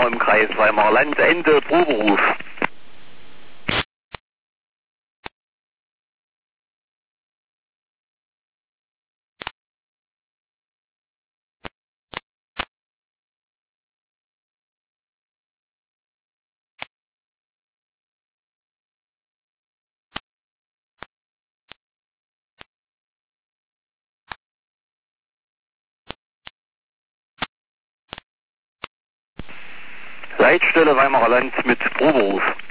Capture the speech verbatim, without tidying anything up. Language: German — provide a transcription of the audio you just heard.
Weimar im Kreis Weimarer Land, Ende Proberuf. Leitstelle Weimarer Land mit Proberuf.